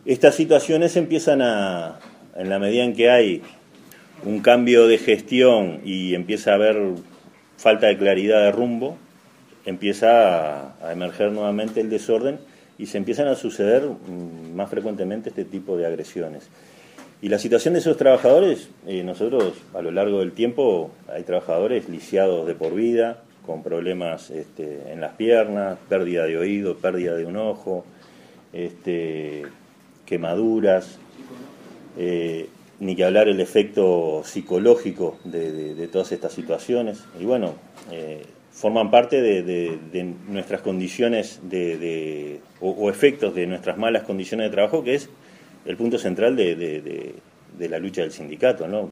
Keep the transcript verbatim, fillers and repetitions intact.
Estas situaciones empiezan a, en la medida en que hay un cambio de gestión y empieza a haber falta de claridad de rumbo, empieza a, a emerger nuevamente el desorden y se empiezan a suceder más frecuentemente este tipo de agresiones. Y la situación de esos trabajadores, eh, nosotros a lo largo del tiempo hay trabajadores lisiados de por vida, con problemas este, en las piernas, pérdida de oído, pérdida de un ojo, este, quemaduras, eh, ni que hablar el efecto psicológico de, de, de todas estas situaciones. Y bueno, eh, forman parte de, de, de nuestras condiciones de, de, o, o efectos de nuestras malas condiciones de trabajo, que es el punto central de, de, de, de la lucha del sindicato, ¿no?